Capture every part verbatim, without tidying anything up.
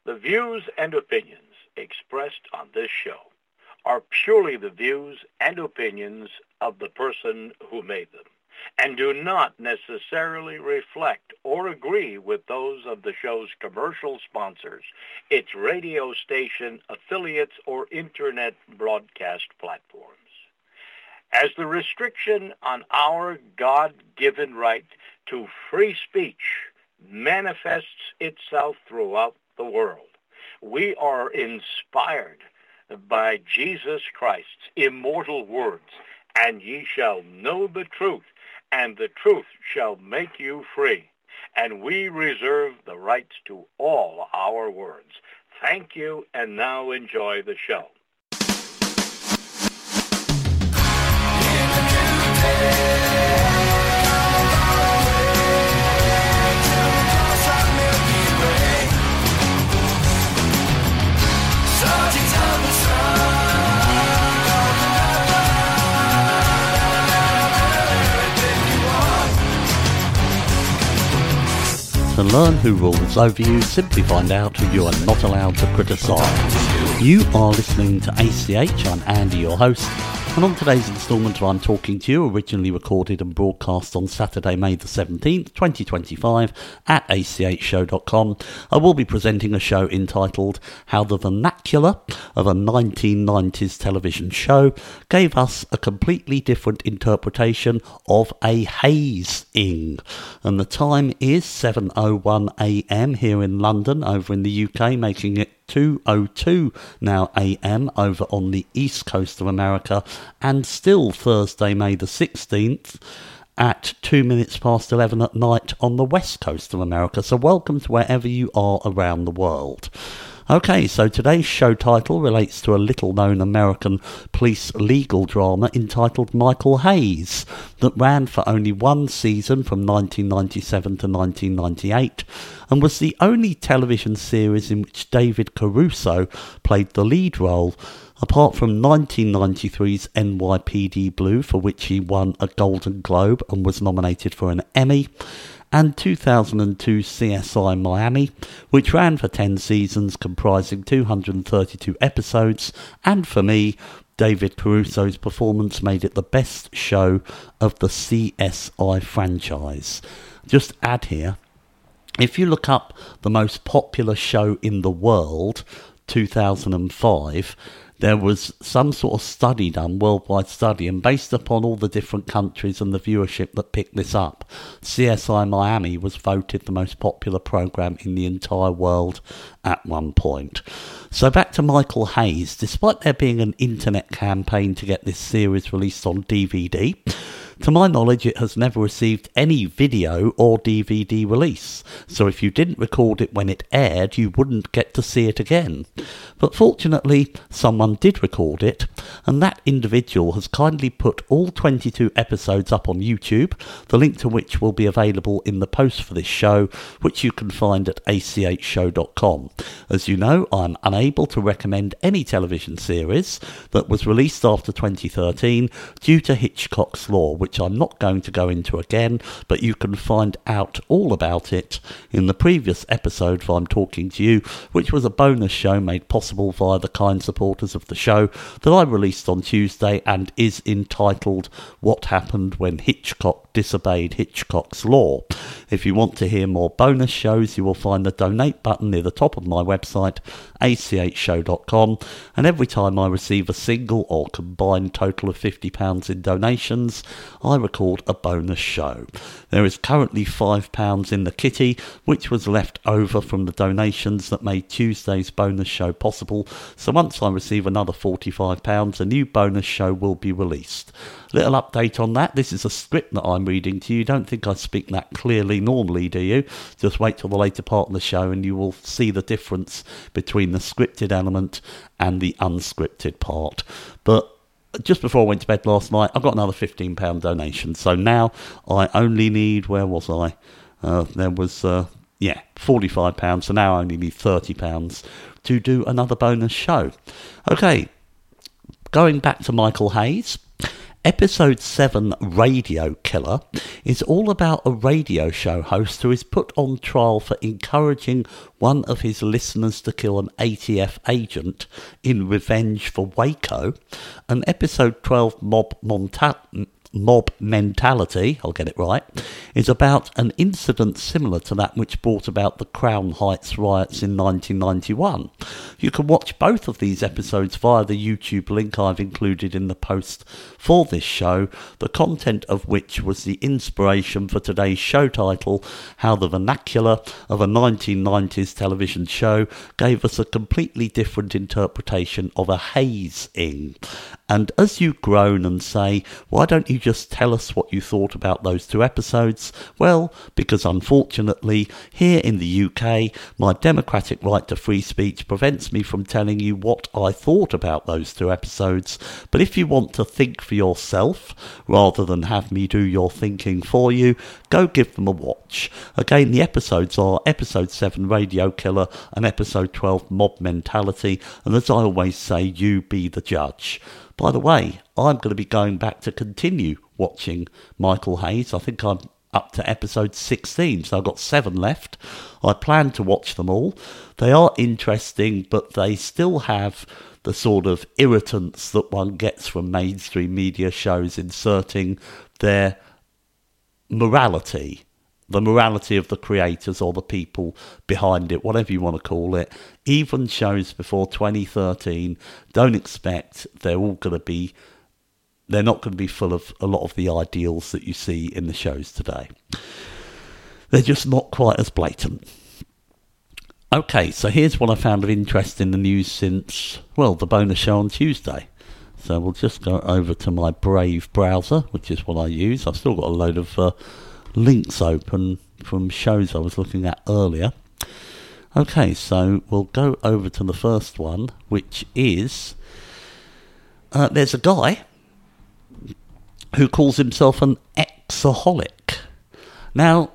The views and opinions expressed on this show are purely the views and opinions of the person who made them, and do not necessarily reflect or agree with those of the show's commercial sponsors, its radio station affiliates, or internet broadcast platforms. As the restriction on our God-given right to free speech manifests itself throughout the world, we are inspired by Jesus Christ's immortal words, and ye shall know the truth, and the truth shall make you free. And we reserve the rights to all our words. Thank you, and now enjoy the show. To learn who rules over you, simply find out who you are not allowed to criticise. You are listening to A C H, I'm Andy, your host, and on today's instalment of I'm Talking to You, originally recorded and broadcast on Saturday, May the seventeenth, twenty twenty-five, at A C H show dot com, I will be presenting a show entitled How the Vernacular of a nineteen nineties Television Show Gave Us a Completely Different Interpretation of a Hazing. And the time is seven oh one a m here in London, over in the U K, making it two oh two now a m over on the east coast of America, and still Thursday, May the sixteenth, at two minutes past eleven at night on the west coast of America. So welcome to wherever you are around the world. Okay, so today's show title relates to a little-known American police legal drama entitled Michael Hayes, that ran for only one season from nineteen ninety-seven to nineteen ninety-eight, and was the only television series in which David Caruso played the lead role, apart from nineteen ninety-three's N Y P D Blue, for which he won a Golden Globe and was nominated for an Emmy, and two thousand two C S I Miami, which ran for ten seasons comprising two hundred thirty-two episodes, and for me, David Caruso's performance made it the best show of the C S I franchise. Just add here, if you look up the most popular show in the world, two thousand five, there was some sort of study done, worldwide study, and based upon all the different countries and the viewership that picked this up, C S I Miami was voted the most popular programme in the entire world at one point. So back to Michael Hayes. Despite there being an internet campaign to get this series released on D V D, to my knowledge, it has never received any video or D V D release, so if you didn't record it when it aired, you wouldn't get to see it again. But fortunately, someone did record it, and that individual has kindly put all twenty-two episodes up on YouTube, the link to which will be available in the post for this show, which you can find at A C H show dot com. As you know, I'm unable to recommend any television series that was released after twenty thirteen due to Hitchcock's Law, which I'm not going to go into again, but you can find out all about it in the previous episode of I'm Talking to You, which was a bonus show made possible via the kind supporters of the show that I released on Tuesday, and is entitled What Happened When Hitchcock Disobeyed Hitchcock's Law. If you want to hear more bonus shows, you will find the donate button near the top of my website, A C H show dot com, and every time I receive a single or combined total of fifty pounds in donations, I record a bonus show. There is currently five pounds in the kitty, which was left over from the donations that made Tuesday's bonus show possible, so once I receive another forty-five pounds, a new bonus show will be released. Little update on that, this is a script that I'm reading to you. Don't think I speak that clearly normally, do you? Just wait till the later part of the show and you will see the difference between the scripted element and the unscripted part. But just before I went to bed last night, I got another fifteen pounds donation. So now I only need, where was I? Uh, there was, uh, yeah, forty-five pounds. So now I only need thirty pounds to do another bonus show. Okay, going back to Michael Hayes. Episode seven, Radio Killer, is all about a radio show host who is put on trial for encouraging one of his listeners to kill an A T F agent in revenge for Waco. And episode twelve, Mob Monta- Mob Mentality, I'll get it right, is about an incident similar to that which brought about the Crown Heights riots in nineteen ninety-one. You can watch both of these episodes via the YouTube link I've included in the post for this show, the content of which was the inspiration for today's show title, How the Vernacular of a nineteen nineties television show gave us a completely different interpretation of a hazing. And as you groan and say, why don't you just tell us what you thought about those two episodes? Well, because unfortunately, here in the U K, my democratic right to free speech prevents me from telling you what I thought about those two episodes. But if you want to think for yourself, rather than have me do your thinking for you, go give them a watch. Again, the episodes are episode seven, Radio Killer, and episode twelve, Mob Mentality, and as I always say, you be the judge. By the way, I'm going to be going back to continue watching Michael Hayes. I think I'm up to episode sixteen, so I've got seven left. I plan to watch them all. They are interesting, but they still have the sort of irritants that one gets from mainstream media shows inserting their morality, the morality of the creators or the people behind it, whatever you want to call it. Even shows before twenty thirteen, don't expect they're all going to be, they're not going to be full of a lot of the ideals that you see in the shows today. They're just not quite as blatant. Okay, so here's what I found of interest in the news since, well, the bonus show on Tuesday. So we'll just go over to my Brave browser, which is what I use. I've still got a load of uh, links open from shows I was looking at earlier. Okay, so we'll go over to the first one, which is, uh, there's a guy who calls himself an exaholic. Now,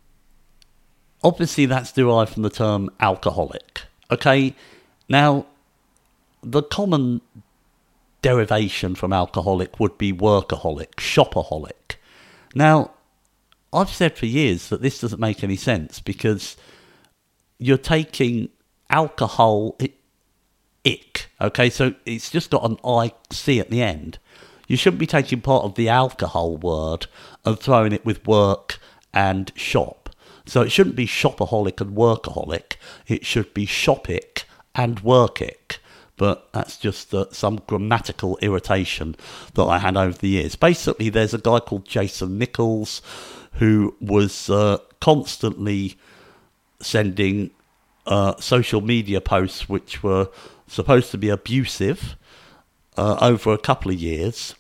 obviously that's derived from the term alcoholic. Okay, now, the common derivation from alcoholic would be workaholic, shopaholic. Now, I've said for years that this doesn't make any sense because you're taking alcohol, ick, okay, so it's just got an I C at the end. You shouldn't be taking part of the alcohol word and throwing it with work and shop. So it shouldn't be shopaholic and workaholic, it should be shopic and workic. But that's just uh, some grammatical irritation that I had over the years. Basically, there's a guy called Jason Nichols who was uh, constantly sending uh, social media posts which were supposed to be abusive uh, over a couple of years.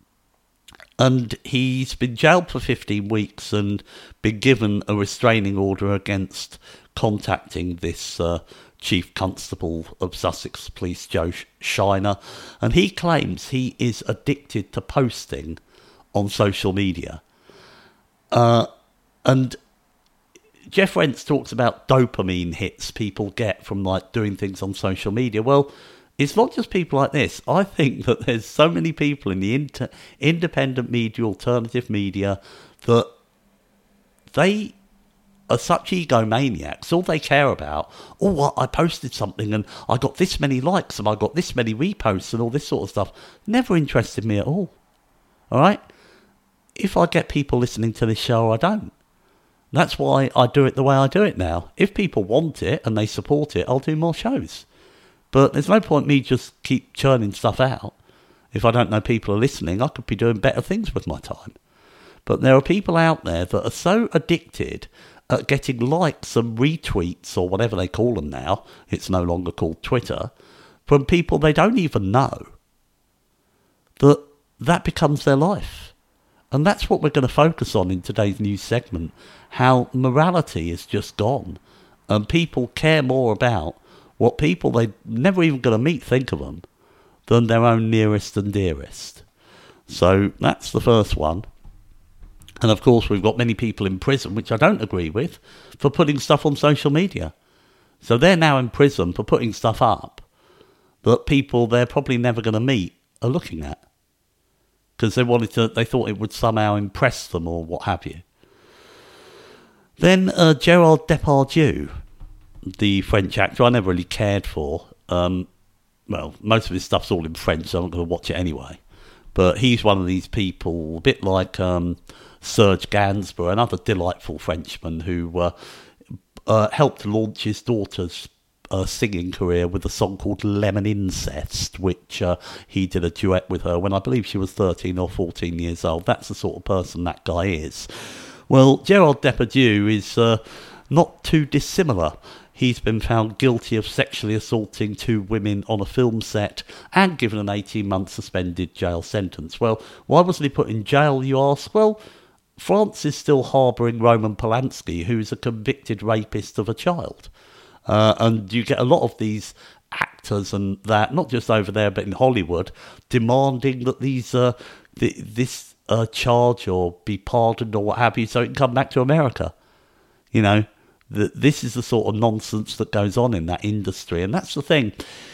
And he's been jailed for fifteen weeks and been given a restraining order against contacting this uh, Chief Constable of Sussex Police, Joe Shiner. And he claims he is addicted to posting on social media. Uh, and Jeff Rentz talks about dopamine hits people get from like doing things on social media. Well, it's not just people like this. I think that there's so many people in the inter- independent media, alternative media, that they are such egomaniacs. All they care about, oh, well, I posted something and I got this many likes and I got this many reposts and all this sort of stuff. Never interested me at all. All right? If I get people listening to this show, I don't. That's why I do it the way I do it now. If people want it and they support it, I'll do more shows. But there's no point me just keep churning stuff out. If I don't know people are listening, I could be doing better things with my time. But there are people out there that are so addicted at getting likes and retweets, or whatever they call them now, it's no longer called Twitter, from people they don't even know, that that becomes their life. And that's what we're going to focus on in today's news segment, how morality is just gone, and people care more about what people they're never even going to meet think of them than their own nearest and dearest. So that's the first one. And of course we've got many people in prison, which I don't agree with, for putting stuff on social media. So they're now in prison for putting stuff up that people they're probably never going to meet are looking at. because they wanted to. They thought it would somehow impress them or what have you. Then uh, Gerard Depardieu, the French actor, I never really cared for. Um, well, most of his stuff's all in French, so I'm not going to watch it anyway. But he's one of these people, a bit like um, Serge Gainsbourg, another delightful Frenchman who uh, uh, helped launch his daughter's uh, singing career with a song called Lemon Incest, which uh, he did a duet with her when I believe she was thirteen or fourteen years old. That's the sort of person that guy is. Well, Gerard Depardieu is uh, not too dissimilar. He's been found guilty of sexually assaulting two women on a film set and given an eighteen-month suspended jail sentence. Well, why wasn't he put in jail, you ask? Well, France is still harbouring Roman Polanski, who's a convicted rapist of a child. Uh, and you get a lot of these actors and that, not just over there but in Hollywood, demanding that these uh, th- this... Uh, charge or be pardoned or what have you, so it can come back to America. You know, the, this is the sort of nonsense that goes on in that industry, and that's the thing.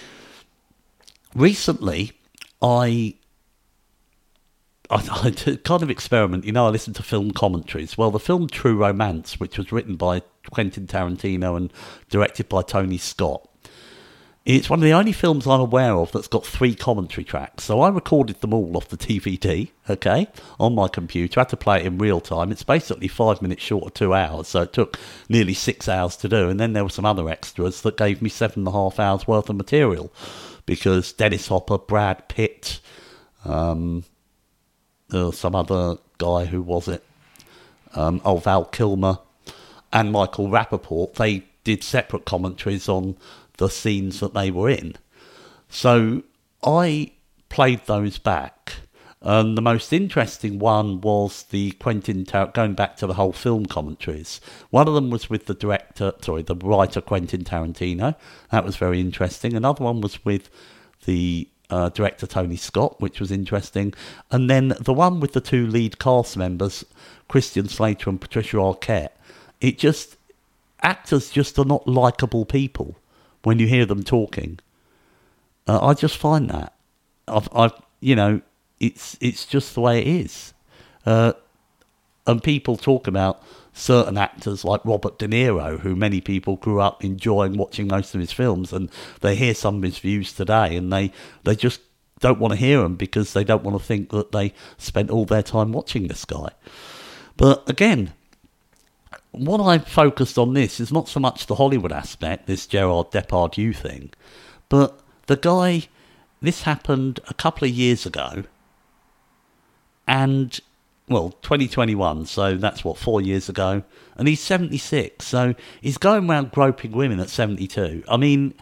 Recently, I, I, I did a kind of experiment. You know, I listened to film commentaries. Well, the film True Romance, which was written by Quentin Tarantino and directed by Tony Scott, it's one of the only films I'm aware of that's got three commentary tracks. So I recorded them all off the D V D, okay, on my computer. I had to play it in real time. It's basically five minutes short of two hours, so it took nearly six hours to do. And then there were some other extras that gave me seven and a half hours worth of material, because Dennis Hopper, Brad Pitt, um, uh, some other guy, who was it? Um, oh, Val Kilmer and Michael Rappaport, they did separate commentaries on the scenes that they were in. So I played those back, and the most interesting one was the Quentin Tar- going back to the whole film commentaries. One of them was with the director, sorry, the writer Quentin Tarantino. That was very interesting. Another one was with the uh, director Tony Scott, which was interesting. And then the one with the two lead cast members, Christian Slater and Patricia Arquette. It just, actors just are not likeable people when you hear them talking. Uh, I just find that. I've, I've, you know, it's it's just the way it is. Uh, and people talk about certain actors like Robert De Niro, who many people grew up enjoying watching most of his films, and they hear some of his views today, and they, they just don't want to hear them because they don't want to think that they spent all their time watching this guy. But again, what I've focused on this is not so much the Hollywood aspect, this Gerard Depardieu thing, but the guy, this happened a couple of years ago, and, well, twenty twenty-one, so that's what, four years ago, and he's seventy-six, so he's going around groping women at seventy-two. I mean,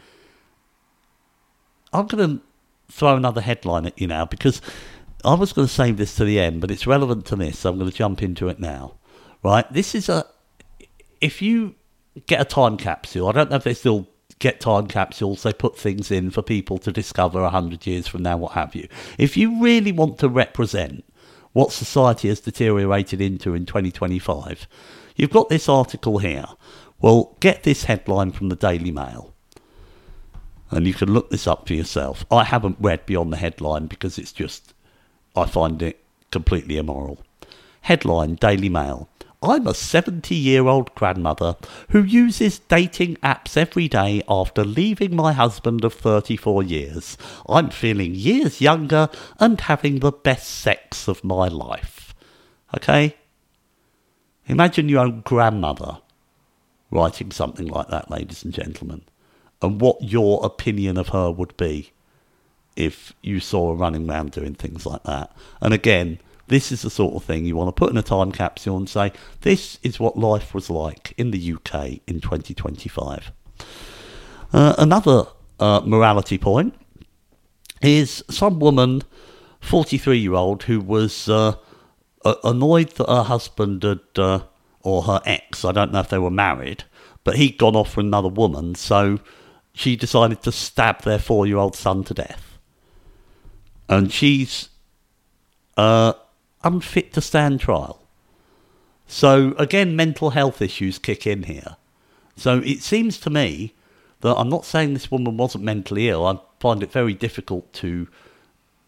I'm going to throw another headline at you now, because I was going to save this to the end, but it's relevant to this, so I'm going to jump into it now. Right, this is a... If you get a time capsule, I don't know if they still get time capsules, they put things in for people to discover a hundred years from now, what have you. If you really want to represent what society has deteriorated into in twenty twenty-five, you've got this article here. Well, get this headline from the Daily Mail, and you can look this up for yourself. I haven't read beyond the headline because it's just, I find it completely immoral. Headline, Daily Mail. I'm a seventy-year-old grandmother who uses dating apps every day after leaving my husband of thirty-four years. I'm feeling years younger and having the best sex of my life. Okay? Imagine your own grandmother writing something like that, ladies and gentlemen, and what your opinion of her would be if you saw her running around doing things like that. And again, this is the sort of thing you want to put in a time capsule and say, this is what life was like in the U K in twenty twenty-five. Uh, another uh, morality point is some woman, forty-three-year-old, who was uh, annoyed that her husband had, uh, or her ex, I don't know if they were married, but he'd gone off with another woman, so she decided to stab their four-year-old son to death. And she's... Uh, unfit to stand trial. So again, mental health issues kick in here. So it seems to me that, I'm not saying this woman wasn't mentally ill, I find it very difficult to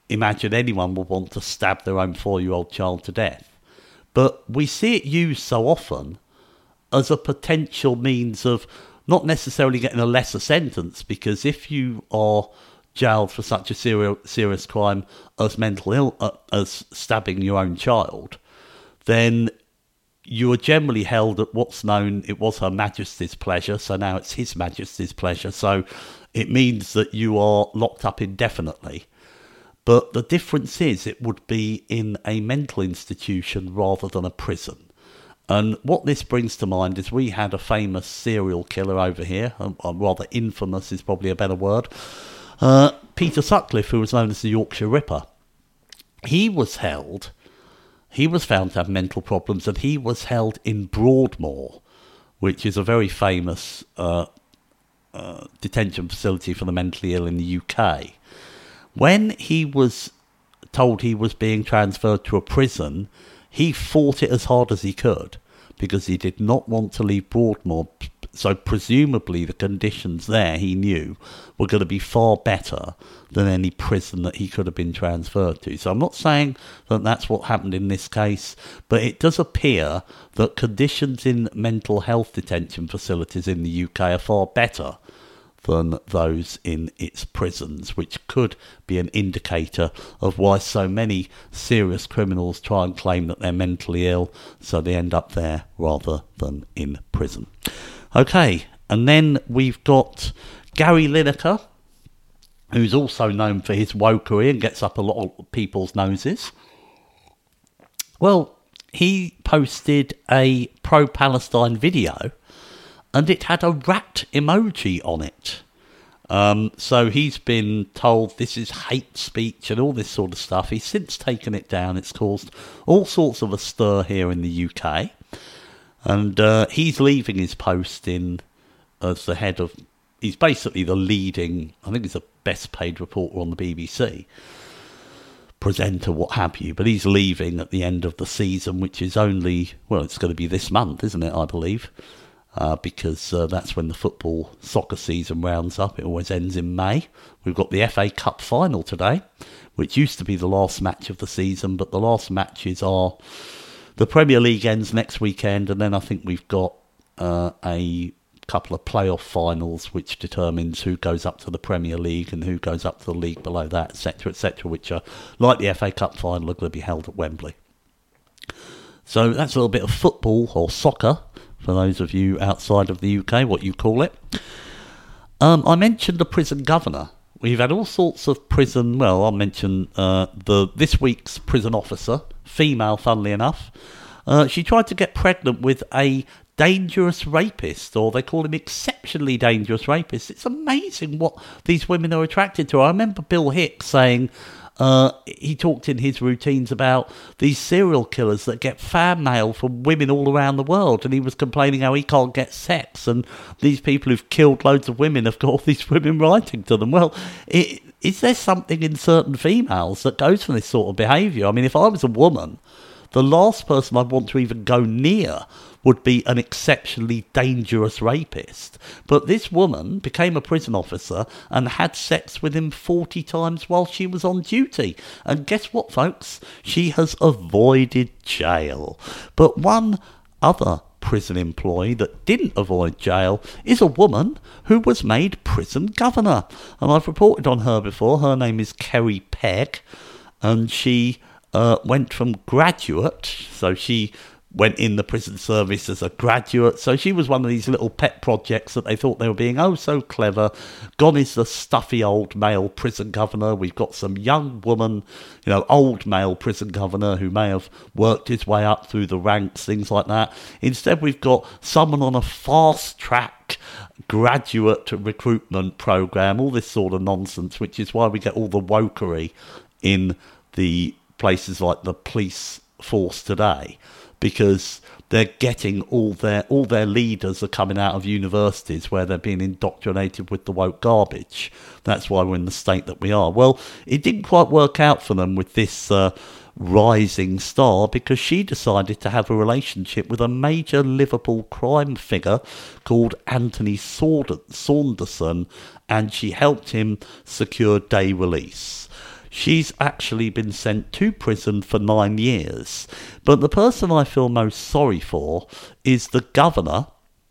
imagine anyone would want to stab their own four-year-old child to death. But we see it used so often as a potential means of not necessarily getting a lesser sentence, because if you are jailed for such a serious serious crime as mental ill uh, as stabbing your own child, then you are generally held at what's known, it was Her Majesty's pleasure, so now it's His Majesty's pleasure, so it means that you are locked up indefinitely. But the difference is it would be in a mental institution rather than a prison. And what this brings to mind is we had a famous serial killer over here, or rather infamous is probably a better word, uh, Peter Sutcliffe, who was known as the Yorkshire Ripper. He was held, he was found to have mental problems, and he was held in Broadmoor, which is a very famous uh, uh, detention facility for the mentally ill in the U K. When he was told he was being transferred to a prison, he fought it as hard as he could because he did not want to leave Broadmoor. So presumably the conditions there, he knew, were going to be far better than any prison that he could have been transferred to. So I'm not saying that that's what happened in this case, but it does appear that conditions in mental health detention facilities in the U K are far better than those in its prisons, which could be an indicator of why so many serious criminals try and claim that they're mentally ill, so they end up there rather than in prison. Okay, and then we've got Gary Lineker, who's also known for his wokery and gets up a lot of people's noses. Well, he posted a pro-Palestine video, and it had a rat emoji on it. Um, so he's been told this is hate speech and all this sort of stuff. He's since taken it down. It's caused all sorts of a stir here in the U K. And uh, he's leaving his post in as the head of... He's basically the leading... I think he's the best paid reporter on the B B C. Presenter, what have you. But he's leaving at the end of the season, which is only... Well, it's going to be this month, isn't it, I believe? Uh, because uh, that's when the football soccer season rounds up. It always ends in May. We've got the F A Cup final today, which used to be the last match of the season, but the last matches are... The Premier League ends next weekend, and then I think we've got uh, a couple of playoff finals, which determines who goes up to the Premier League and who goes up to the league below that, et cetera, et cetera, which are, like the F A Cup final, are going to be held at Wembley. So that's a little bit of football, or soccer, for those of you outside of the U K, what you call it. Um, I mentioned the prison governor. We've had all sorts of prison... Well, I'll mention uh, the this week's prison officer, female, funnily enough. Uh, she tried to get pregnant with a dangerous rapist, or they call him exceptionally dangerous rapist. It's amazing what these women are attracted to. I remember Bill Hicks saying... Uh, he talked in his routines about these serial killers that get fan mail from women all around the world, and he was complaining how he can't get sex, and these people who've killed loads of women have got all these women writing to them. Well, it, is there something in certain females that goes for this sort of behaviour? I mean, if I was a woman, the last person I'd want to even go near would be an exceptionally dangerous rapist. But this woman became a prison officer and had sex with him forty times while she was on duty. And guess what, folks? She has avoided jail. But one other prison employee that didn't avoid jail is a woman who was made prison governor. And I've reported on her before. Her name is Kerry Pegg. And she uh, went from graduate, so she... went in the prison service as a graduate, so she was one of these little pet projects that they thought they were being oh so clever. Gone is the stuffy old male prison governor. We've got some young woman, you know, old male prison governor who may have worked his way up through the ranks, things like that. Instead, we've got someone on a fast track graduate recruitment program, all this sort of nonsense, which is why we get all the wokery in the places like the police force today. Because they're getting all their all their leaders are coming out of universities where they're being indoctrinated with the woke garbage. That's why we're in the state that we are. Well, it didn't quite work out for them with this uh, rising star, because she decided to have a relationship with a major Liverpool crime figure called Anthony Saunderson, and she helped him secure day release. she's actually been sent to prison for nine years. But the person I feel most sorry for is the governor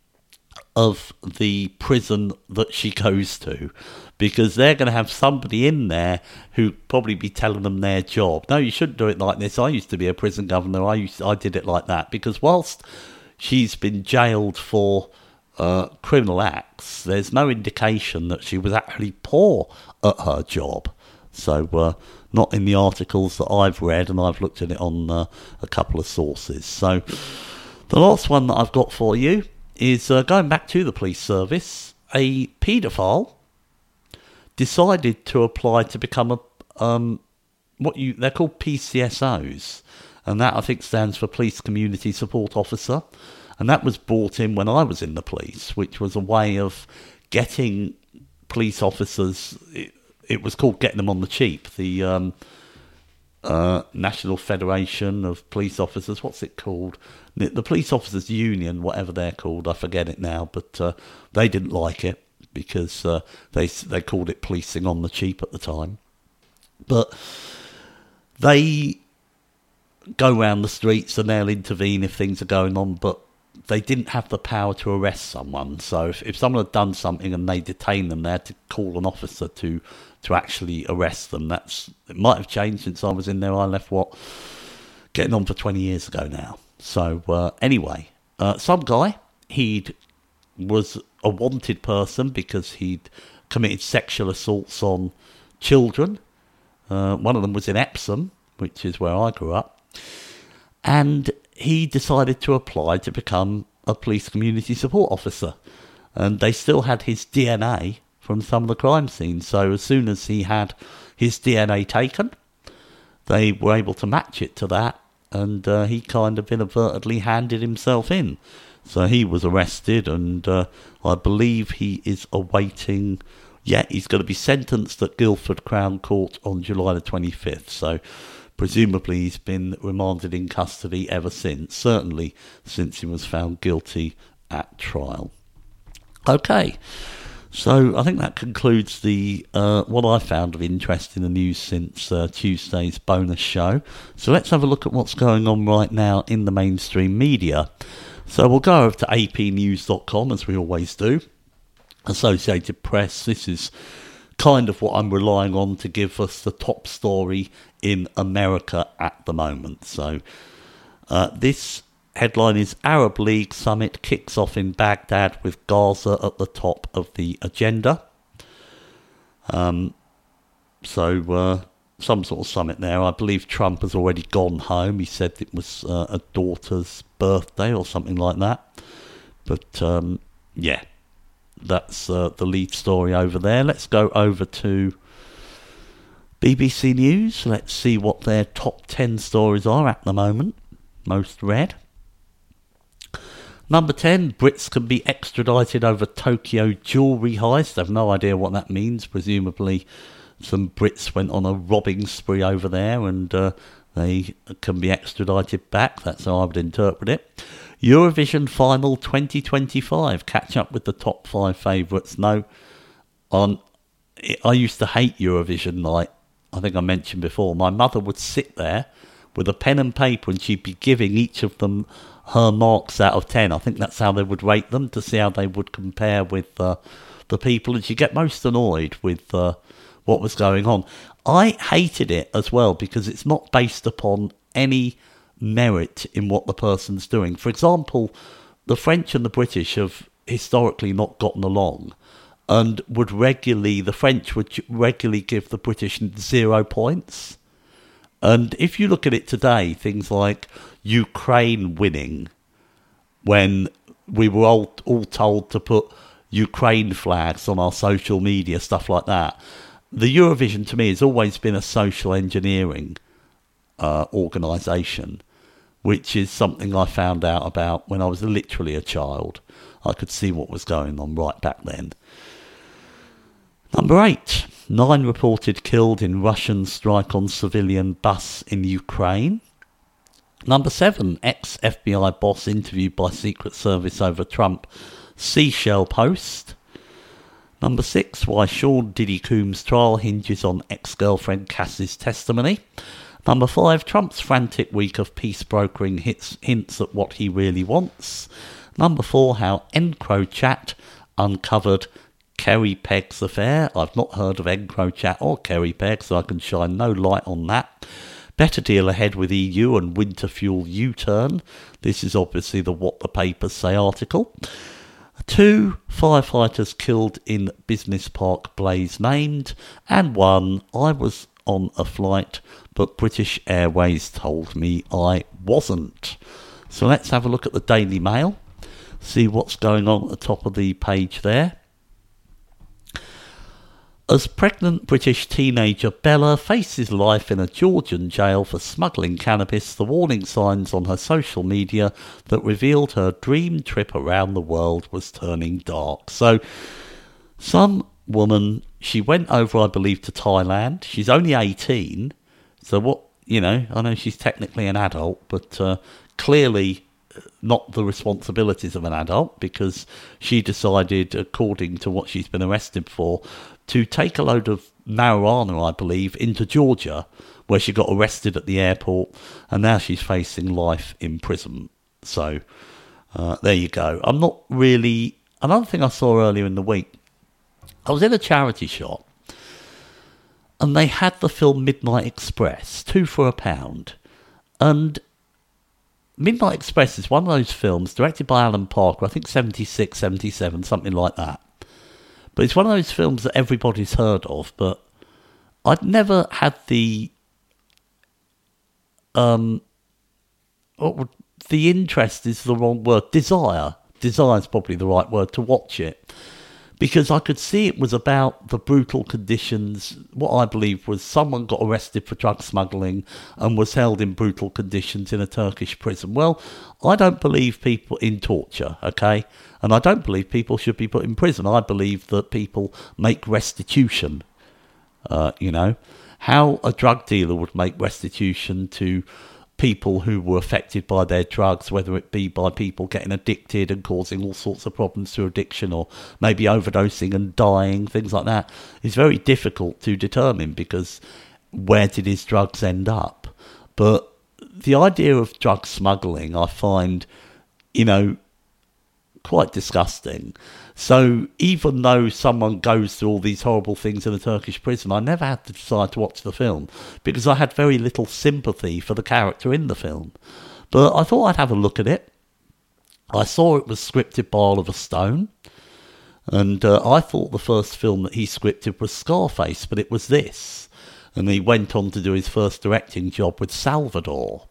of the prison that she goes to, because they're going to have somebody in there who probably be telling them their job. No, you shouldn't do it like this. I used to be a prison governor. I used I did it like that. Because whilst she's been jailed for uh, criminal acts, there's no indication that she was actually poor at her job. So uh, not in the articles that I've read, and I've looked at it on uh, a couple of sources. So the last one that I've got for you is uh, going back to the police service. A paedophile decided to apply to become a um, what you they're called P C S Os, and that I think stands for Police Community Support Officer, and that was brought in when I was in the police, which was a way of getting police officers. It, it was called getting them on the cheap. The um, uh, National Federation of Police Officers, what's it called? The Police Officers Union, whatever they're called, I forget it now, but uh, they didn't like it because uh, they they called it policing on the cheap at the time. But they go around the streets and they'll intervene if things are going on, but they didn't have the power to arrest someone. So if, if someone had done something and they detained them, they had to call an officer to to actually arrest them. That's it might have changed since I was in there. I left, what, getting on for twenty years ago now. So uh, anyway, uh, some guy, he'd was a wanted person because he'd committed sexual assaults on children. Uh, one of them was in Epsom, which is where I grew up. And he decided to apply to become a police community support officer. And they still had his D N A from some of the crime scenes. So as soon as he had his D N A taken, they were able to match it to that. And uh, he kind of inadvertently handed himself in. So he was arrested, and uh, I believe he is awaiting... Yeah, he's going to be sentenced at Guildford Crown Court on July the twenty-fifth. So presumably he's been remanded in custody ever since. Certainly since he was found guilty at trial. Okay. So I think that concludes the uh, what I found of interest in the news since uh, Tuesday's bonus show. So let's have a look at what's going on right now in the mainstream media. So we'll go over to a p news dot com, as we always do. Associated Press, this is kind of what I'm relying on to give us the top story in America at the moment. So uh, this headline is Arab League Summit kicks off in Baghdad with Gaza at the top of the agenda. Um, so uh, some sort of summit there. I believe Trump has already gone home. He said it was uh, a daughter's birthday or something like that. But um, yeah, that's uh, the lead story over there. Let's go over to B B C News. Let's see what their top ten stories are at the moment. Most read. Number ten, Brits can be extradited over Tokyo jewellery heist. I have no idea what that means. Presumably some Brits went on a robbing spree over there and uh, they can be extradited back. That's how I would interpret it. Eurovision Final twenty twenty-five. Catch up with the top five favourites. No, on, I used to hate Eurovision night. I think I mentioned before. My mother would sit there with a pen and paper and she'd be giving each of them her marks out of ten. I think that's how they would rate them, to see how they would compare with uh, the people. And she'd get most annoyed with uh, what was going on. I hated it as well because it's not based upon any merit in what the person's doing. For example, the French and the British have historically not gotten along and would regularly, the French would regularly give the British zero points. And if you look at it today, things like Ukraine winning, when we were all, all told to put Ukraine flags on our social media, stuff like that. The Eurovision, to me, has always been a social engineering uh, organisation, which is something I found out about when I was literally a child. I could see what was going on right back then. Number eight, nine reported killed in Russian strike on civilian bus in Ukraine. Number seven, ex-F B I boss interviewed by Secret Service over Trump Seashell post. Number six, why Sean Diddy Coombs' trial hinges on ex-girlfriend Cass's testimony. Number five, Trump's frantic week of peace brokering hits, hints at what he really wants. Number four, how EncroChat uncovered Kerry Pegg's affair. I've not heard of EncroChat or Kerry Pegg, so I can shine no light on that. Better deal ahead with E U and winter fuel U-turn. This is obviously the What the Papers Say article. Two, firefighters killed in business park blaze named. And one, I was on a flight, but British Airways told me I wasn't. So let's have a look at the Daily Mail. See what's going on at the top of the page there. As pregnant British teenager Bella faces life in a Georgian jail for smuggling cannabis, the warning signs on her social media that revealed her dream trip around the world was turning dark. So, some woman, she went over, I believe, to Thailand. She's only eighteen, so what, you know, I know she's technically an adult, but uh, clearly not the responsibilities of an adult, because she decided, according to what she's been arrested for, to take a load of marijuana, I believe, into Georgia, where she got arrested at the airport, and now she's facing life in prison. So, uh, there you go. I'm not really... Another thing I saw earlier in the week, I was in a charity shop, and they had the film Midnight Express, two for a pound. And Midnight Express is one of those films directed by Alan Parker, I think seventy-six, seventy-seven, something like that. But it's one of those films that everybody's heard of, but I'd never had the um, what would, the interest is the wrong word, desire. Desire is probably the right word to watch it. Because I could see it was about the brutal conditions. What I believe was someone got arrested for drug smuggling and was held in brutal conditions in a Turkish prison. Well, I don't believe people in torture, okay? And I don't believe people should be put in prison. I believe that people make restitution, uh, you know. How a drug dealer would make restitution to people who were affected by their drugs, whether it be by people getting addicted and causing all sorts of problems through addiction, or maybe overdosing and dying, things like that, is very difficult to determine, because where did his drugs end up? But the idea of drug smuggling, I find, you know, quite disgusting. So even though someone goes through all these horrible things in a Turkish prison, I never had to decide to watch the film, because I had very little sympathy for the character in the film. But I thought I'd have a look at it. I saw it was scripted by Oliver Stone, and uh, I thought the first film that he scripted was Scarface, but it was this. And he went on to do his first directing job with Salvador,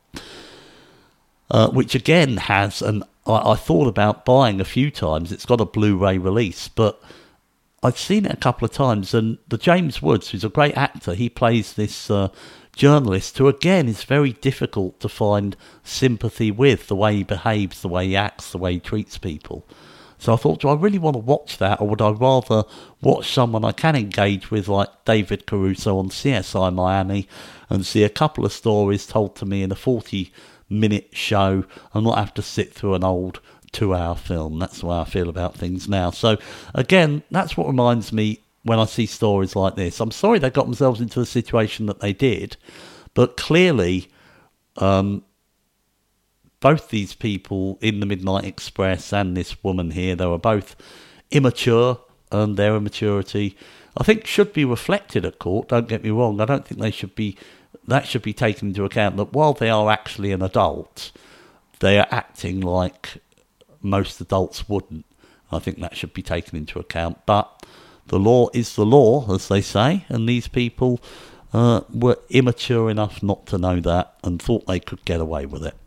uh, which again has an I thought about buying a few times. It's got a Blu-ray release, but I've seen it a couple of times. And the James Woods, who's a great actor, he plays this uh, journalist who, again, is very difficult to find sympathy with, the way he behaves, the way he acts, the way he treats people. So I thought, do I really want to watch that, or would I rather watch someone I can engage with, like David Caruso on C S I Miami, and see a couple of stories told to me in a forty minute show and not have to sit through an old two hour film. That's the way I feel about things now. So again, that's what reminds me when I see stories like this. I'm sorry they got themselves into the situation that they did, but clearly um, both these people in the Midnight Express and this woman here, they were both immature, and their immaturity, I think, should be reflected at court. Don't get me wrong. I don't think they should be That should be taken into account, that while they are actually an adult, they are acting like most adults wouldn't. I think that should be taken into account. But the law is the law, as they say, and these people uh, were immature enough not to know that and thought they could get away with it.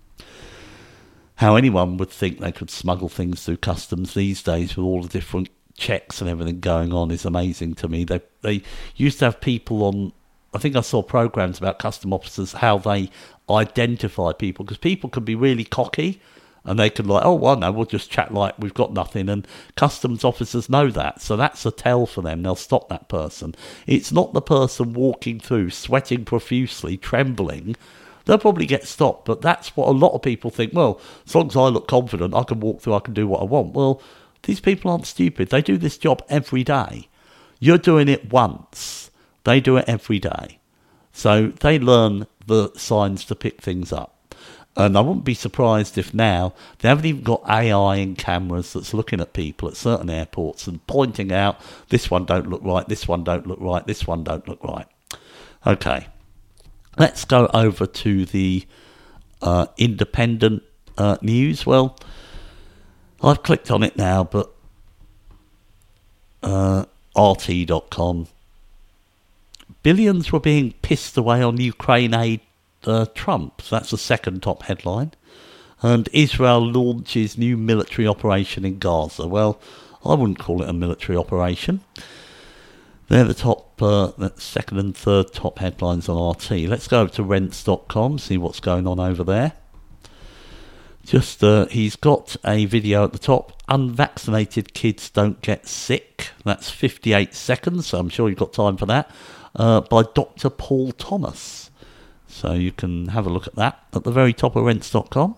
How anyone would think they could smuggle things through customs these days with all the different checks and everything going on is amazing to me. They they used to have people on, I think I saw programs about custom officers, how they identify people, because people can be really cocky and they can like, oh, well, no, we'll just chat like we've got nothing. And customs officers know that. So that's a tell for them. They'll stop that person. It's not the person walking through, sweating profusely, trembling. They'll probably get stopped. But that's what a lot of people think. Well, as long as I look confident, I can walk through, I can do what I want. Well, these people aren't stupid. They do this job every day. You're doing it once. They do it every day. So they learn the signs to pick things up. And I wouldn't be surprised if now they haven't even got A I and cameras that's looking at people at certain airports and pointing out, this one don't look right, this one don't look right, this one don't look right. Okay, let's go over to the uh, independent uh, news. Well, I've clicked on it now, but uh, R T dot com. Billions were being pissed away on Ukraine aid. Uh, Trump, that's the second top headline. And Israel launches new military operation in Gaza. Well, I wouldn't call it a military operation. They're the top, uh, second and third top headlines on R T. Let's go over to rents dot com, see what's going on over there. Just, uh, he's got a video at the top. Unvaccinated kids don't get sick. That's fifty-eight seconds, so I'm sure you've got time for that. Uh, by Doctor Paul Thomas. So you can have a look at that at the very top of rents dot com.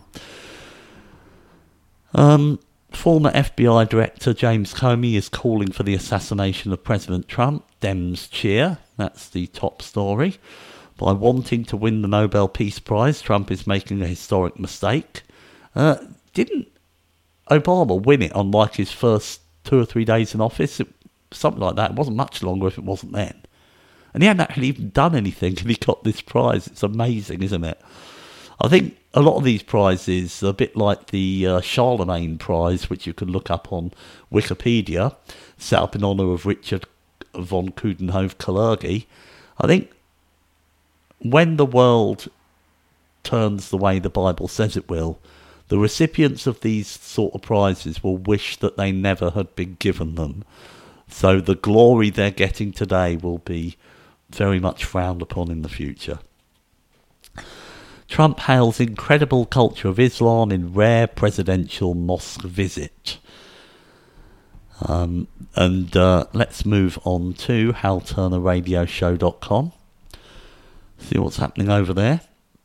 Um, former F B I Director James Comey is calling for the assassination of President Trump. Dems cheer. That's the top story. By wanting to win the Nobel Peace Prize, Trump is making a historic mistake. Uh, didn't Obama win it on like his first two or three days in office? It, something like that. It wasn't much longer if it wasn't then. And he hadn't actually even done anything and he got this prize. It's amazing, isn't it? I think a lot of these prizes are a bit like the uh, Charlemagne Prize, which you can look up on Wikipedia, set up in honour of Richard von Coudenhove-Kalergi. I think when the world turns the way the Bible says it will, the recipients of these sort of prizes will wish that they never had been given them. So the glory they're getting today will be very much frowned upon in the future. Trump hails incredible culture of Islam in rare presidential mosque visit. Um, and uh, let's move on to hal turner radio show dot com. See what's happening over there.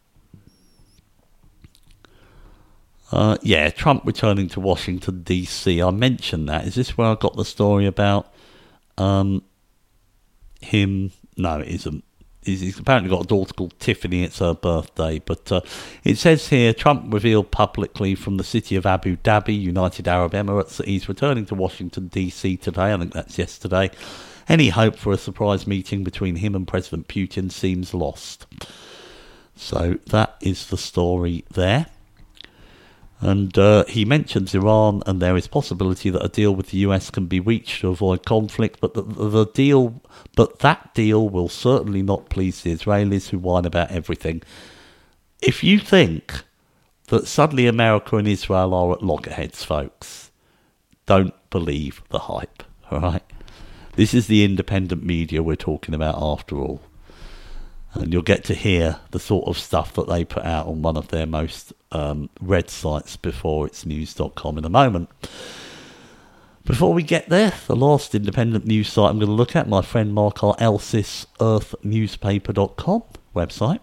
Uh, yeah, Trump returning to Washington, D C. I mentioned that. Is this where I got the story about um, him? No, it isn't. He's, he's apparently got a daughter called Tiffany. It's her birthday. But uh, it says here, Trump revealed publicly from the city of Abu Dhabi, United Arab Emirates, that he's returning to Washington, D C today. I think that's yesterday. Any hope for a surprise meeting between him and President Putin seems lost. So that is the story there. And uh, he mentions Iran, and there is possibility that a deal with the U S can be reached to avoid conflict, but the, the deal, but that deal will certainly not please the Israelis, who whine about everything. If you think that suddenly America and Israel are at loggerheads, folks, don't believe the hype. All right, this is the independent media we're talking about, after all. And you'll get to hear the sort of stuff that they put out on one of their most um, read sites before it's news dot com in a moment. Before we get there, the last independent news site I'm going to look at, my friend Mark R. Elsis, earth newspaper dot com website.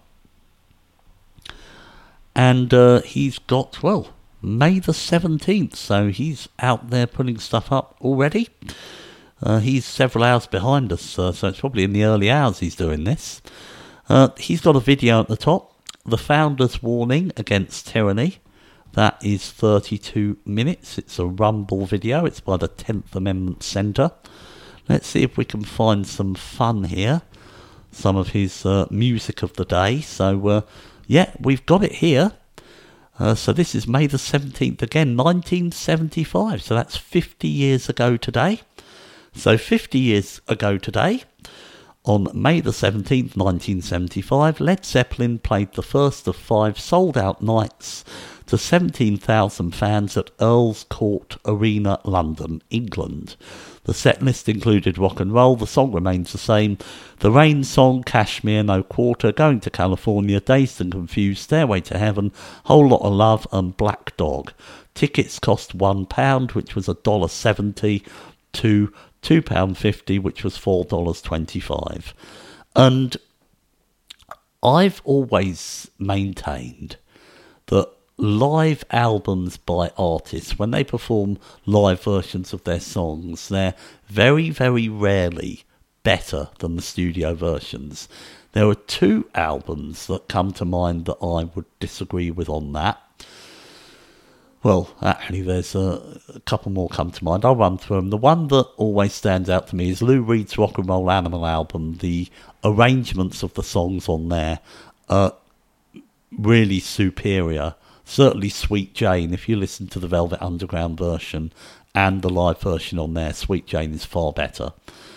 And uh, he's got, well, May the seventeenth, so he's out there putting stuff up already. Uh, he's several hours behind us, uh, so it's probably in the early hours he's doing this. Uh, he's got a video at the top, The Founder's Warning Against Tyranny. That is thirty-two minutes. It's a Rumble video. It's by the tenth Amendment Centre. Let's see if we can find some fun here. Some of his uh, music of the day. So, uh, yeah, we've got it here. Uh, so this is May the seventeenth again, nineteen seventy-five. So that's fifty years ago today. So fifty years ago today, on May the seventeenth, nineteen seventy-five, Led Zeppelin played the first of five sold-out nights to seventeen thousand fans at Earl's Court Arena, London, England. The set list included rock and roll. The song remains the same. The Rain Song, Kashmir, No Quarter, Going to California, Dazed and Confused, Stairway to Heaven, Whole Lot of Love and Black Dog. Tickets cost one pound, which was one dollar seventy, to two pounds fifty, which was four dollars twenty-five. And I've always maintained that live albums by artists, when they perform live versions of their songs, they're very, very rarely better than the studio versions. There are two albums that come to mind that I would disagree with on that. Well, actually, there's a, a couple more come to mind. I'll run through them. The one that always stands out to me is Lou Reed's Rock and Roll Animal album. The arrangements of the songs on there are really superior. Certainly Sweet Jane, if you listen to the Velvet Underground version and the live version on there, Sweet Jane is far better.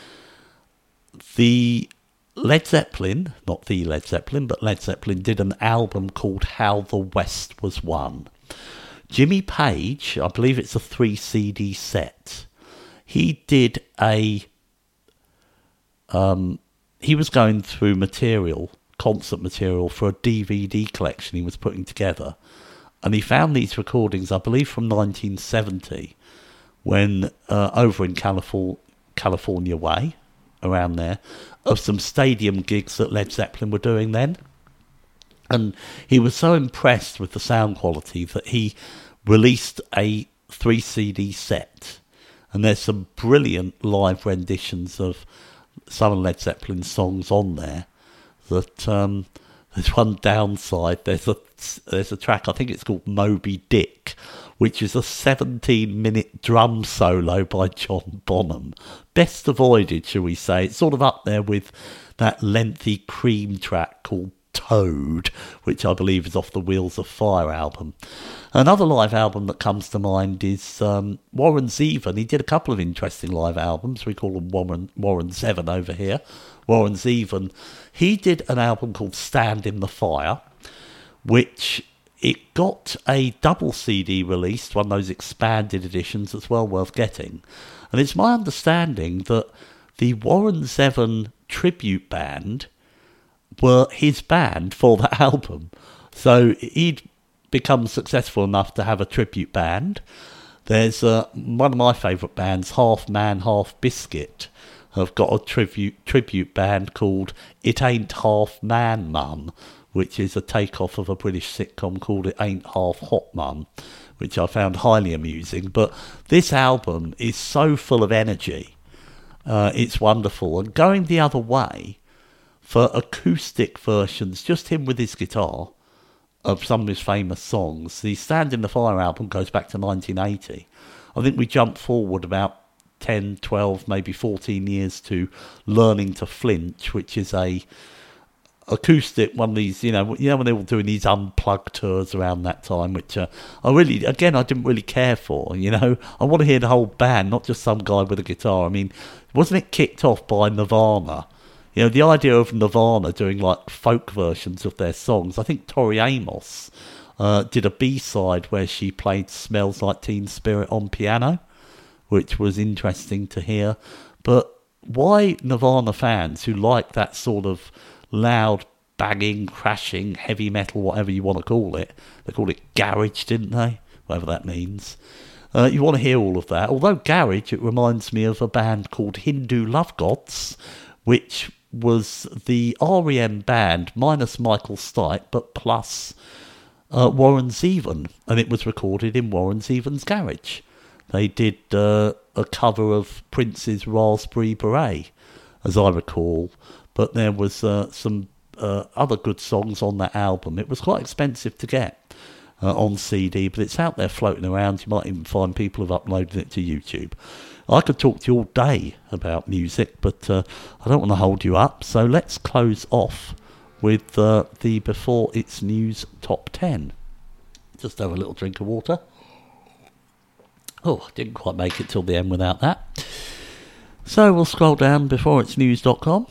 The Led Zeppelin, not the Led Zeppelin, but Led Zeppelin did an album called How the West Was Won. Jimmy Page, I believe it's a three C D set. He did a... Um, he was going through material, concert material, for a D V D collection he was putting together. And he found these recordings, I believe, from nineteen seventy, when uh, over in California, California Way, around there, of some stadium gigs that Led Zeppelin were doing then. And he was so impressed with the sound quality that he released a three C D set. And there's some brilliant live renditions of some of Led Zeppelin's songs on there. That um, there's one downside. There's a there's a track, I think it's called Moby Dick, which is a seventeen minute drum solo by John Bonham. Best avoided, shall we say. It's sort of up there with that lengthy Cream track called Toad, which I believe is off the Wheels of Fire album. Another live album that comes to mind is um, Warren Zevon. He did a couple of interesting live albums. We call them Warren, Warren Zevon over here. Warren Zevon. He did an album called Stand in the Fire, which it got a double C D released, one of those expanded editions that's well worth getting. And it's my understanding that the Warren Zevon tribute band were his band for that album. So he'd become successful enough to have a tribute band. There's uh, one of my favourite bands, Half Man, Half Biscuit, have got a tribute tribute band called It Ain't Half Man Mum, which is a takeoff of a British sitcom called It Ain't Half Hot Mum, which I found highly amusing. But this album is so full of energy. Uh, it's wonderful. And going the other way, for acoustic versions, just him with his guitar, of some of his famous songs, the Stand in the Fire album goes back to nineteen eighty. I think we jump forward about ten, twelve, maybe fourteen years to Learning to Flinch, which is a acoustic, one of these, you know, you know when they were doing these unplugged tours around that time, which uh, I really, again, I didn't really care for, you know. I want to hear the whole band, not just some guy with a guitar. I mean, wasn't it kicked off by Nirvana? You know, the idea of Nirvana doing, like, folk versions of their songs. I think Tori Amos uh, did a B-side where she played Smells Like Teen Spirit on piano, which was interesting to hear. But why Nirvana fans who like that sort of loud, banging, crashing, heavy metal, whatever you want to call it, they called it garage, didn't they? Whatever that means. Uh, you want to hear all of that. Although garage, it reminds me of a band called Hindu Love Gods, which was the R E M band minus Michael Stipe, but plus uh, Warren Zevon, and it was recorded in Warren Zevon's garage. They did uh, a cover of Prince's Raspberry Beret, as I recall, but there was uh, some uh, other good songs on that album. It was quite expensive to get uh, on C D, but it's out there floating around. You might even find people have uploaded it to YouTube. I could talk to you all day about music, but uh, I don't want to hold you up, so let's close off with uh, the Before It's News Top ten. Just have a little drink of water. Oh, I didn't quite make it till the end without that. So we'll scroll down before it's news dot com.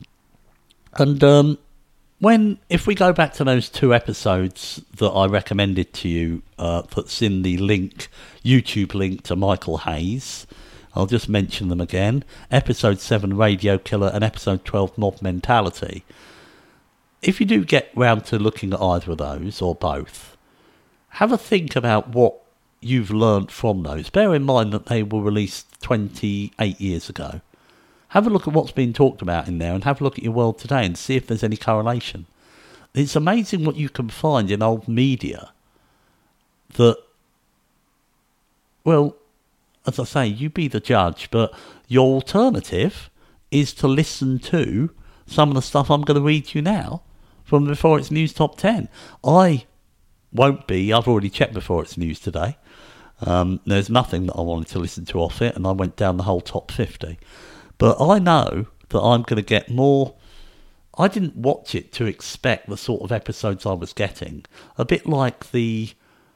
And um, when, if we go back to those two episodes that I recommended to you, uh, that's in the link, YouTube link to Michael Hayes, I'll just mention them again. Episode seven, Radio Killer, and Episode twelve, Mob Mentality. If you do get round to looking at either of those, or both, have a think about what you've learnt from those. Bear in mind that they were released twenty-eight years ago. Have a look at what's being talked about in there, and have a look at your world today and see if there's any correlation. It's amazing what you can find in old media that, well, as I say, you be the judge, but your alternative is to listen to some of the stuff I'm going to read you now from Before It's News Top ten. I won't be, I've already checked Before It's News today. Um, there's nothing that I wanted to listen to off it, and I went down the whole top fifty. But I know that I'm going to get more. I didn't watch it to expect the sort of episodes I was getting. A bit like the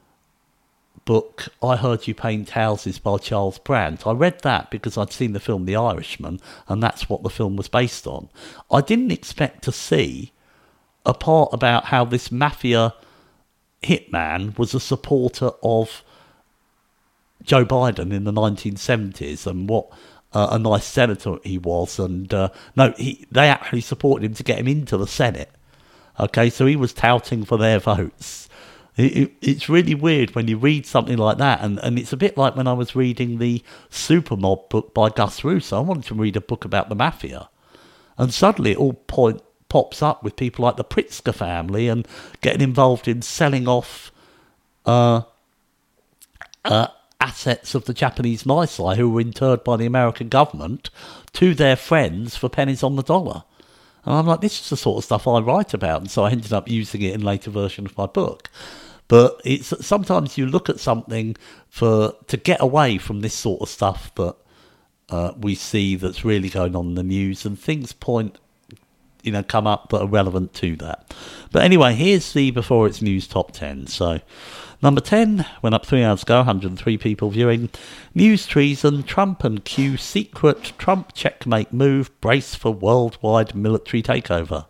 book I Heard You Paint Houses by Charles Brandt. I read that because I'd seen the film The Irishman, and that's what the film was based on. I didn't expect to see a part about how this mafia hitman was a supporter of Joe Biden in the nineteen seventies, and what uh, a nice senator he was. And uh, no, he, they actually supported him to get him into the Senate. Okay, so he was touting for their votes. It, it, it's really weird when you read something like that, and, and it's a bit like when I was reading the Supermob book by Gus Russo. I wanted to read a book about the mafia, and suddenly it all point, pops up with people like the Pritzker family and getting involved in selling off uh, uh, assets of the Japanese Maasai who were interred by the American government to their friends for pennies on the dollar. And I'm like, this is the sort of stuff I write about, and so I ended up using it in later version of my book. But it's sometimes you look at something for to get away from this sort of stuff that uh, we see that's really going on in the news, and things point, you know, come up that are relevant to that. But anyway, here's the Before It's News Top ten. So, number ten went up three hours ago, one hundred three people viewing. News treason, Trump and Q secret, Trump checkmate move, brace for worldwide military takeover.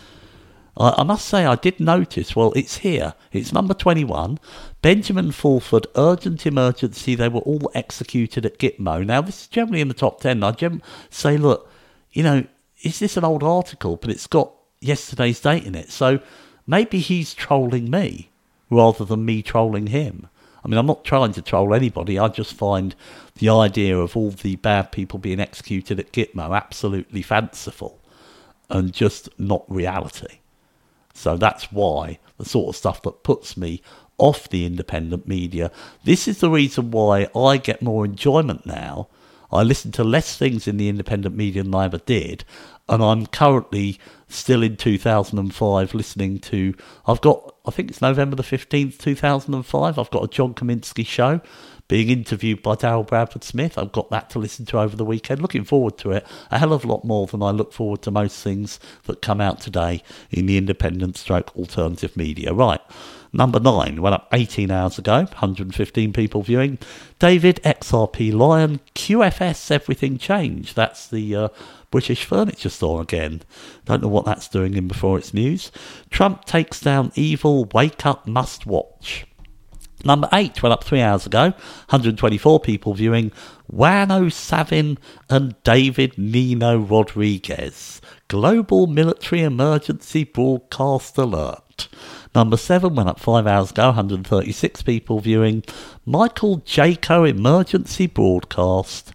I, I must say, I did notice, well, it's here. It's number twenty-one. Benjamin Fulford, urgent emergency. They were all executed at Gitmo. Now, this is generally in the top ten. I generally say, look, you know, is this an old article? But it's got yesterday's date in it. So maybe he's trolling me rather than me trolling him. I mean, I'm not trying to troll anybody. I just find the idea of all the bad people being executed at Gitmo absolutely fanciful and just not reality. So that's why the sort of stuff that puts me off the independent media. This is the reason why I get more enjoyment now. I listen to less things in the independent media than I ever did, and I'm currently still in two thousand five listening to, I've got, I think it's November the fifteenth, two thousand five, I've got a John Kaminsky show being interviewed by Daryl Bradford Smith. I've got that to listen to over the weekend. Looking forward to it a hell of a lot more than I look forward to most things that come out today in the independent stroke alternative media. Right. Number nine went up eighteen hours ago, one hundred fifteen people viewing. David, X R P Lion, Q F S, Everything Changed. That's the uh, British furniture store again. Don't know what that's doing in Before It's News. Trump takes down evil, wake up, must watch. Number eight went up three hours ago, one hundred twenty-four people viewing. Juan O'Savin and David Nino Rodriguez. Global military emergency broadcast alert. Number seven went up five hours ago, one hundred thirty-six people viewing. Michael Jaco emergency broadcast.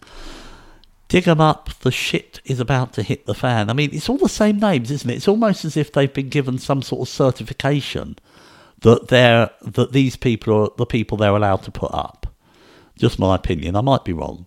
Dig 'em up, the shit is about to hit the fan. I mean, it's all the same names, isn't it? It's almost as if they've been given some sort of certification that they're that these people are the people they're allowed to put up. Just my opinion, I might be wrong.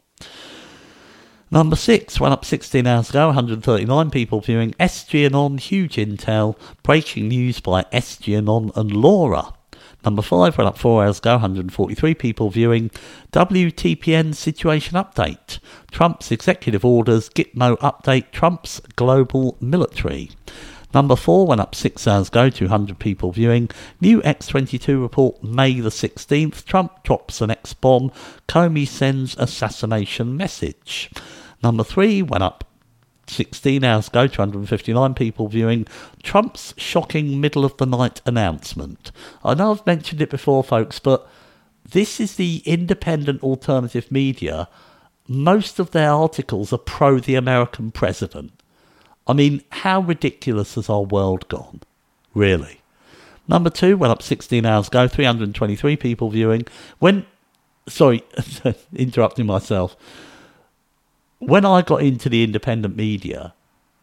Number six went up sixteen hours ago, one hundred thirty-nine people viewing. S G Anon, huge intel, breaking news by S G Anon and Laura. Number five went up four hours ago, one hundred forty-three people viewing. W T P N situation update. Trump's executive orders, Gitmo update, Trump's global military. Number four went up six hours ago, two hundred people viewing. New X twenty-two report, May the sixteenth. Trump drops an X-bomb. Comey sends assassination message. Number three went up sixteen hours ago, two hundred fifty-nine people viewing. Trump's shocking middle-of-the-night announcement. I know I've mentioned it before, folks, but this is the independent alternative media. Most of their articles are pro the American president. I mean, how ridiculous has our world gone? Really? Number two went up sixteen hours ago, three hundred twenty-three people viewing. When, sorry, interrupting myself. When I got into the independent media,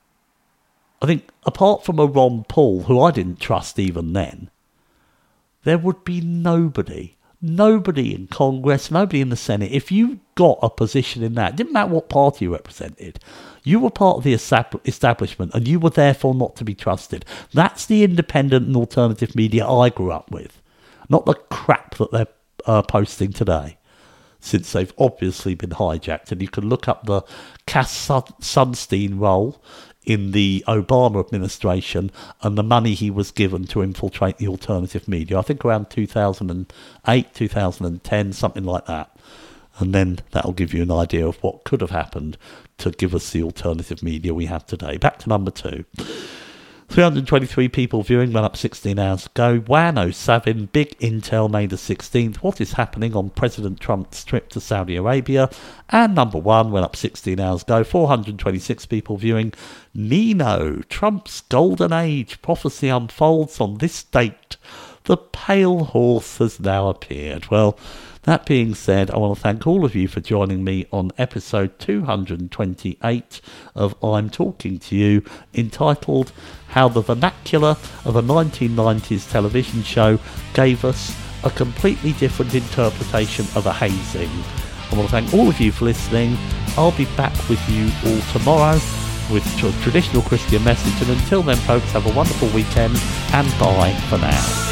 I think apart from a Ron Paul, who I didn't trust even then, there would be nobody nobody in Congress, nobody in the Senate, if you got a position in that, it didn't matter what party you represented, you were part of the establishment and you were therefore not to be trusted. That's the independent and alternative media I grew up with, not the crap that they're uh, posting today, since they've obviously been hijacked. And you can look up the Cass Sunstein role in the Obama administration and the money he was given to infiltrate the alternative media. I think around two thousand eight, two thousand ten, something like that. And then that'll give you an idea of what could have happened to give us the alternative media we have today. Back to number two. three hundred twenty-three people viewing, went up sixteen hours ago. Wano Savin, big intel May the sixteenth. What is happening on President Trump's trip to Saudi Arabia? And number one went up sixteen hours ago. four hundred twenty-six people viewing. Nino, Trump's golden age prophecy unfolds on this date. The pale horse has now appeared. Well, that being said, I want to thank all of you for joining me on episode two hundred twenty-eight of I'm Talking to You, entitled How the Vernacular of a nineteen nineties Television Show Gave Us a Completely Different Interpretation of a Hazing. I want to thank all of you for listening. I'll be back with you all tomorrow with a traditional Christian message, and until then folks, have a wonderful weekend and bye for now.